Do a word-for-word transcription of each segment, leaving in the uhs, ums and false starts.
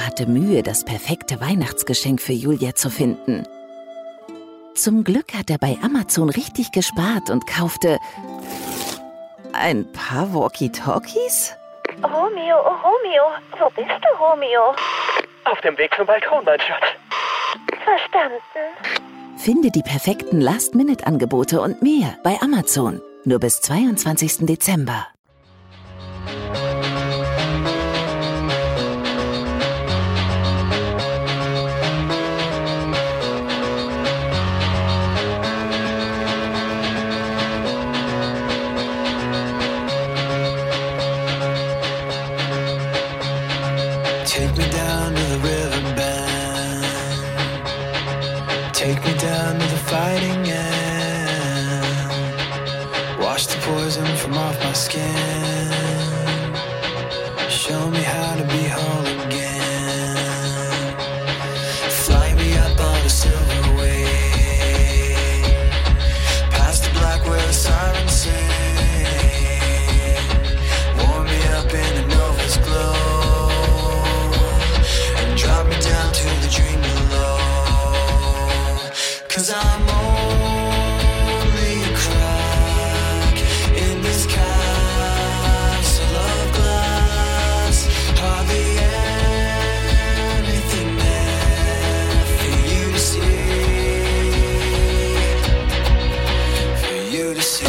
hatte Mühe, das perfekte Weihnachtsgeschenk für Julia zu finden. Zum Glück hat er bei Amazon richtig gespart und kaufte ein paar Walkie-Talkies? Romeo, oh Romeo, wo bist du, Romeo? Auf dem Weg zum Balkon, mein Schatz. Verstanden. Finde die perfekten Last-Minute-Angebote und mehr bei Amazon. Nur bis zweiundzwanzigsten Dezember. Take me down to the riverbed. Take me down to the fighting end. Wash the poison from off my skin. Show me how to be whole again. Fly me up on a silver wave. Past the black where the sirens sing. Warm me up in a nova's glow. Drop me down to the dream below. 'Cause I'm only a crack in this castle of glass. Hardly anything there for you to see. For you to see.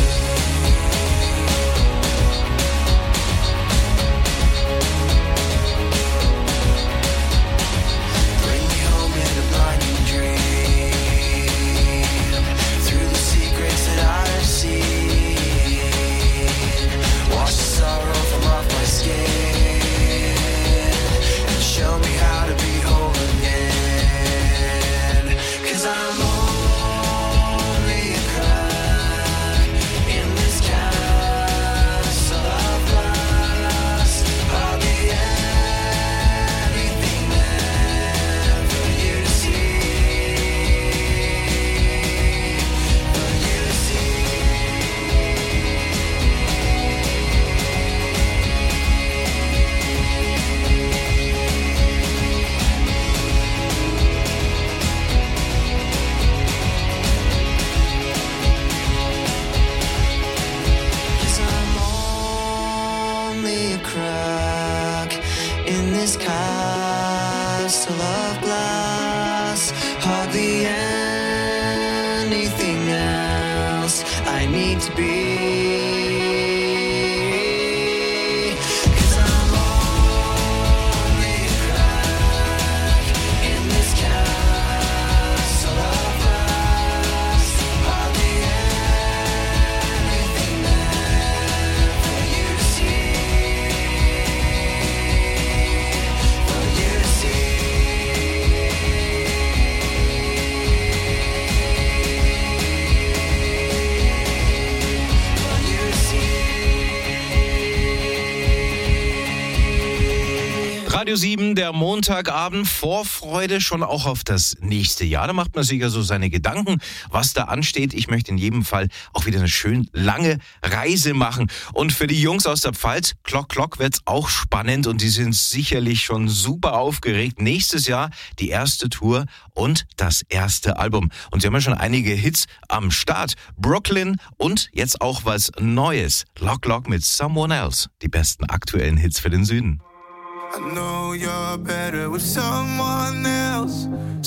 Radio sieben, der Montagabend, Vorfreude schon auch auf das nächste Jahr. Da macht man sich ja so seine Gedanken, was da ansteht. Ich möchte in jedem Fall auch wieder eine schön lange Reise machen. Und für die Jungs aus der Pfalz, Klock Klock, wird's auch spannend und die sind sicherlich schon super aufgeregt. Nächstes Jahr die erste Tour und das erste Album. Und sie haben ja schon einige Hits am Start. Brooklyn und jetzt auch was Neues. Lock Lock mit Someone Else. Die besten aktuellen Hits für den Süden. I know you're better with someone else,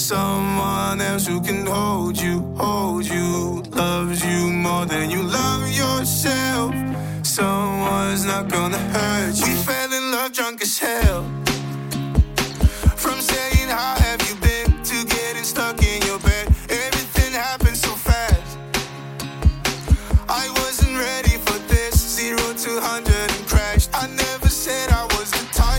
someone else who can hold you, hold you, loves you more than you love yourself. Someone's not gonna hurt you. We fell in love drunk as hell. From saying how have you been to getting stuck in your bed, everything happened so fast. I wasn't ready for this, zero to hundred and crashed. I never said I was the type.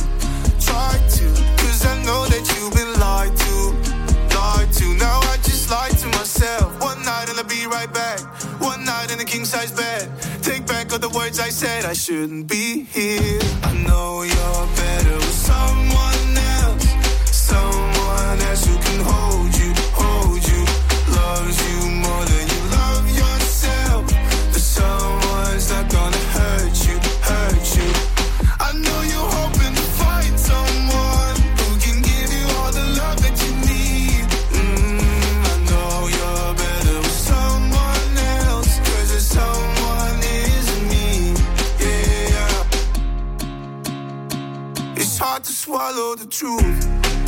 Cause I know that you've been lied to, lied to. Now I just lied to myself. One night and I'll be right back. One night in a king size bed. Take back all the words I said. I shouldn't be here. I know you're better with someone else, someone else who can hold you, hold you, loves you more than you love yourself. But someone's not gonna hurt you, hurt you. I know you're hoping to find someone, hard to swallow the truth.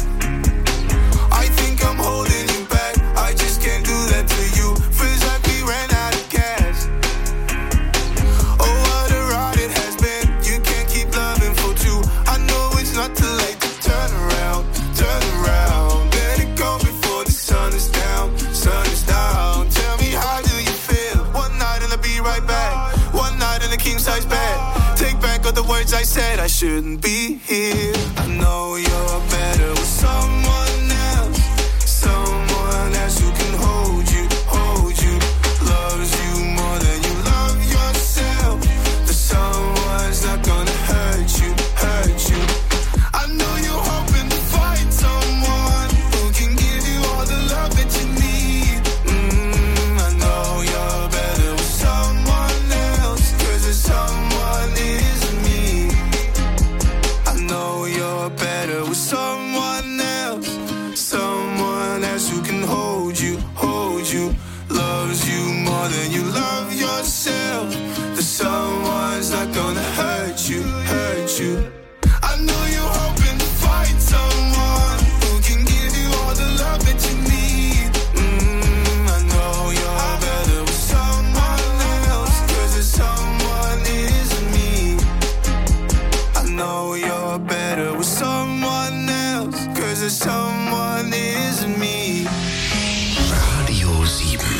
I think I'm holding you back, I just can't do that to you. Feels like we ran out of gas. Oh, what a ride it has been. You can't keep loving for two. I know it's not too late to turn around, turn around. Let it go before the sun is down, sun is down. Tell me, how do you feel? One night and I'll be right back. One night in a king-size bed. Take back all the words I said, I shouldn't be here. I know you're better with someone else, someone else who can hold you, hold you, loves you more than you love yourself. The someone's not gonna hurt you, hurt you. I know you're hoping to find someone who can give you all the love that you need. Mm, I know you're better with someone else, 'cause there's someone is me. I know you're better with someone else, someone else who can hold you, hold you, loves you more than you love yourself. The someone's not gonna hurt you, hurt you. I know you're hoping to find someone who can give you all the love that you need. Mm, I know you're better with someone else, 'cause there's someone is me. I know you're better with someone else, 'cause there's someone is me. Radio sieben.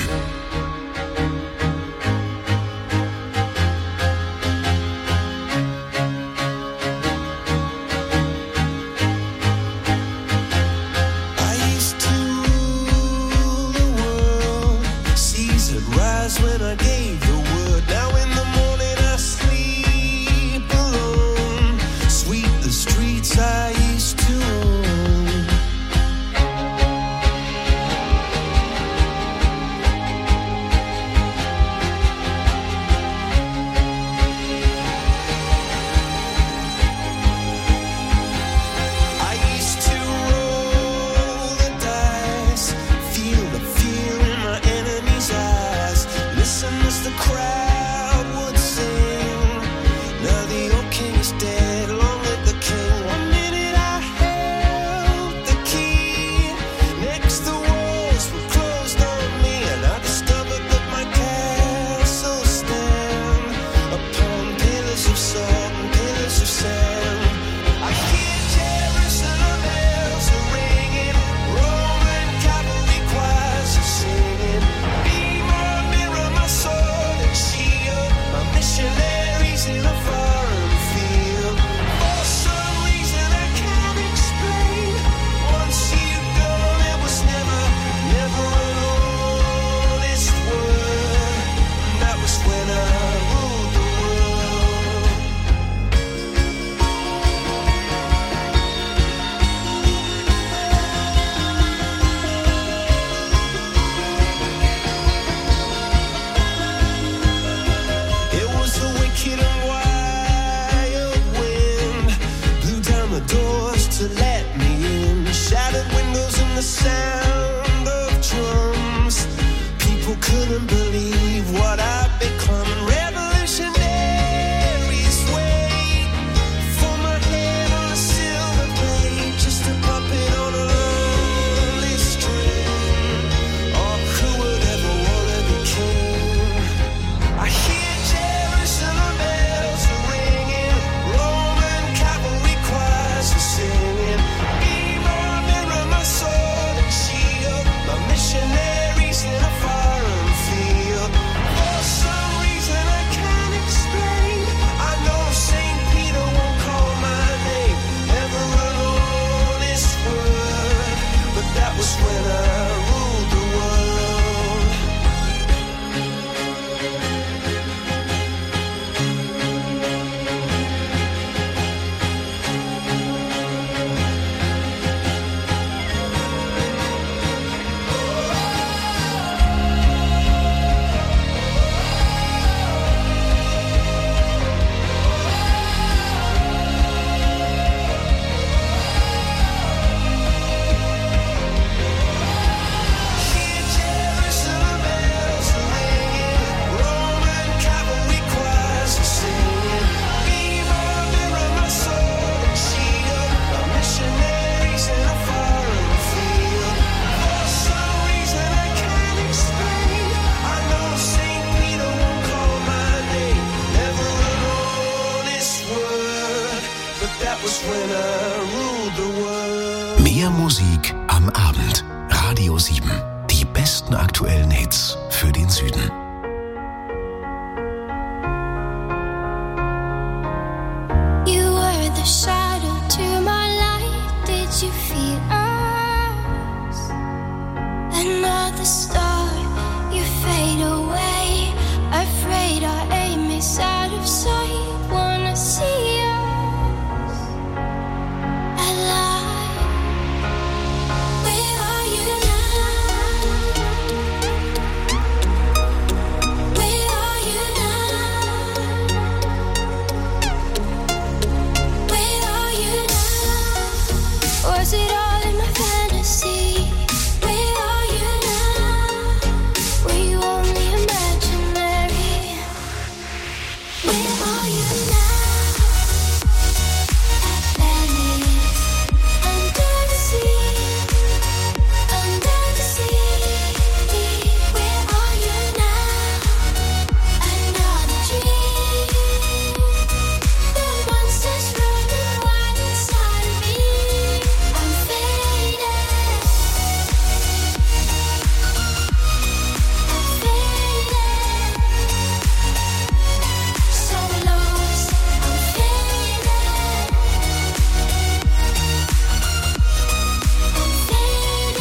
I used to rule the world, seas would rise when I gave the word. Now in the morning I sleep alone, sweep the streets I used to own. Mehr Musik am Abend. Radio sieben. Die besten aktuellen Hits für den Süden. You were the shadow to my light. Did you feel us? Another star, you fade away. Afraid our aim is out of sight. Wanna see us alive. Where are you now? Where are you now? Where are you now? Was it all in my fantasy? Where are you now? Were you only imaginary? Where are you now? At Venice, under the sea, under the sea. Where are you now? Another dream. The monsters running wild inside of me. I'm faded. I'm faded. So lost. I'm faded. I'm faded.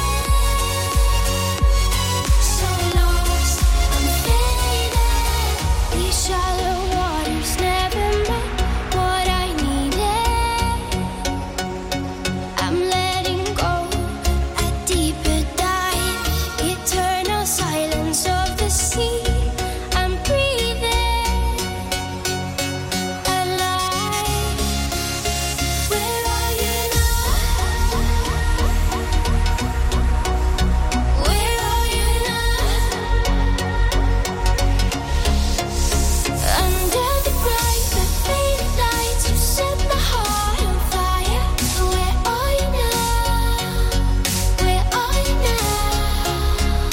So lost. I'm faded. These shallow waters never met what I needed. I'm letting go a deeper dive. Eternal silence of the sea. I'm breathing alive. Where are you now? Where are you now? Under the bright but faded lights, you set my heart on fire. Where are you now? Where are you now?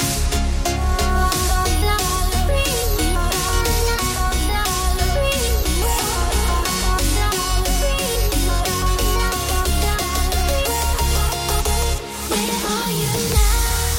Where are you now?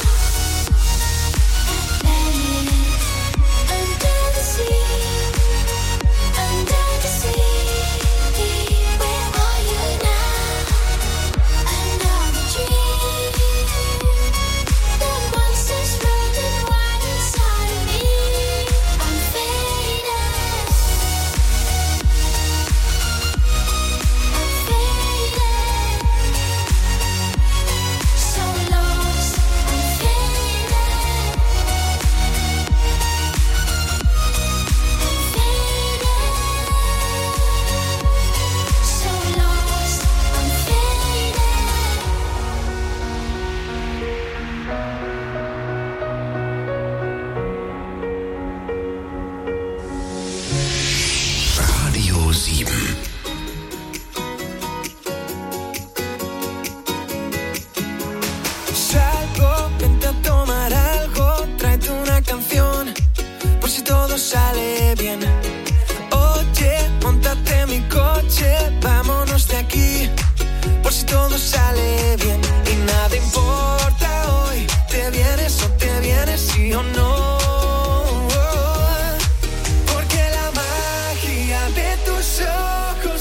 At Venice, under the sea, under the sea. Where are you now? Another dream. The monsters running wild inside of me. I'm faded. I'm faded. So lost. I'm faded. I'm faded. So lost. I'm faded. Radio sieben. Salgo, vente a tomar algo, tráete una canción, por si todo sale bien. Oye, montate en mi coche, vámonos de aquí, por si todo sale bien. Y nada importa hoy, te vienes o te vienes, sí o no. Porque la magia de tus ojos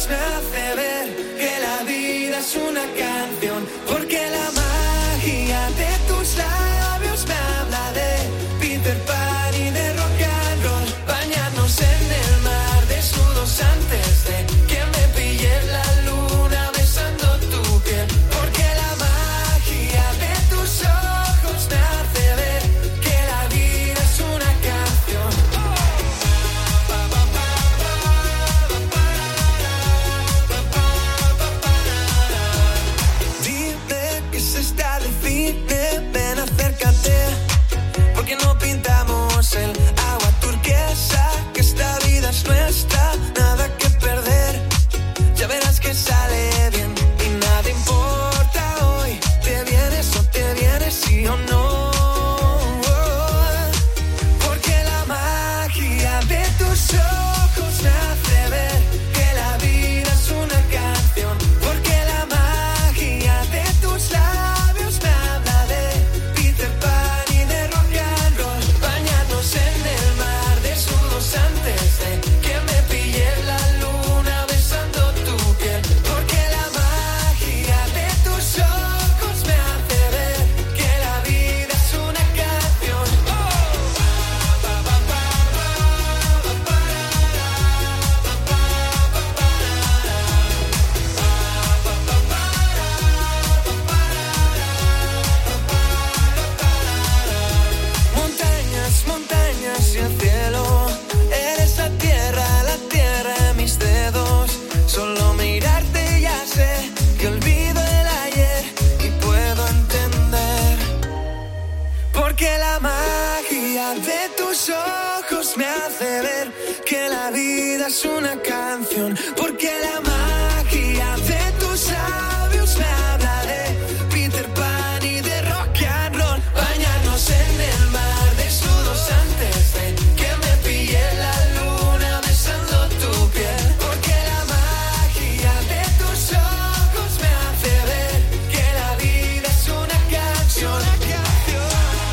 es una canción, porque la magia de tus labios me habla de Peter Pan y de rock and roll. Bañarnos en el mar desnudos antes de que me pille la luna besando tu piel, porque la magia de tus ojos me hace ver que la vida es una canción, una canción.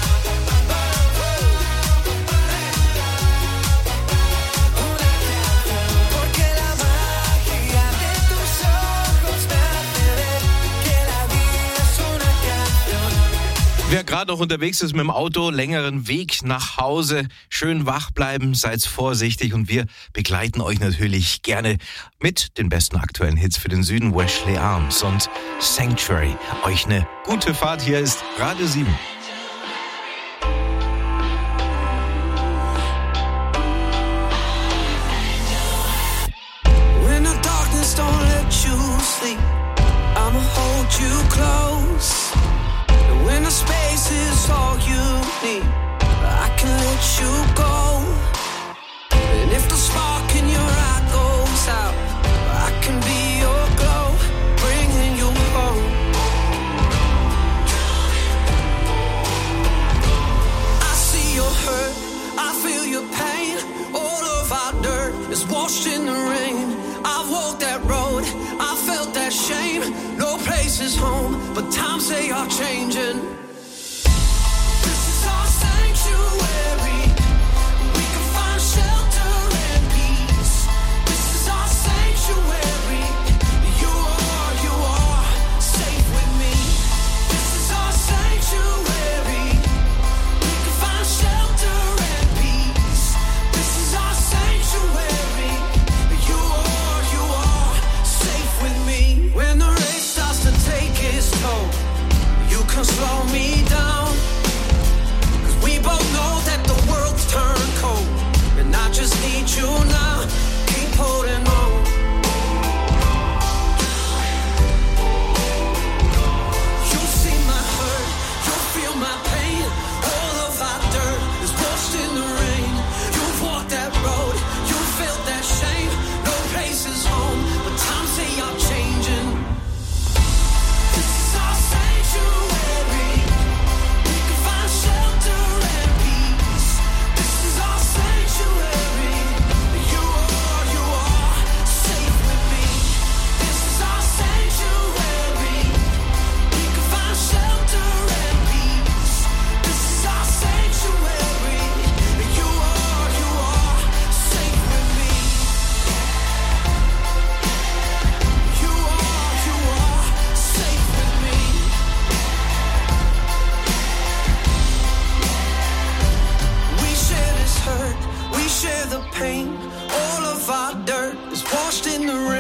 Porque la magia de tus ojos me hace ver que la vida es una canción. Wer gerade noch unterwegs ist mit dem Auto, längeren Weg nach Hause, schön wach bleiben, seid vorsichtig und wir begleiten euch natürlich gerne mit den besten aktuellen Hits für den Süden, Wesley Arms und Sanctuary. Euch eine gute Fahrt, hier ist Radio sieben. When the darkness don't let you sleep, I'ma hold you close. And when the space is all you need, I can let you go. And if the spark in your eye goes out, I can be your glow, bringing you home. I see your hurt, I feel your pain. All of our dirt is washed in the rain. I've walked that road, I felt that shame. No place is home, but times they are changing. This is our sanctuary. We can find shelter and peace. This is our sanctuary. You are, you are safe with me. This is our sanctuary. We can find shelter and peace. This is our sanctuary. You are, you are safe with me. When the race starts to take its toll, you can slow me down. Cause we both know that the world's turned cold, and I just need you now. Keep holding on. You see my hurt, you feel my pain. All of our dirt is washed in the rain. You've walked that road, you felt that shame. No place is home, but times they are changing. This is our sanctuary. We can find shelter and peace. This is our sanctuary. You are, you are safe with me. This is our sanctuary. We can find shelter and peace. This is our sanctuary. You are, you are safe with me. You are, you are safe with me. We share this hurt, we share the pain. All of our dirt is washed in the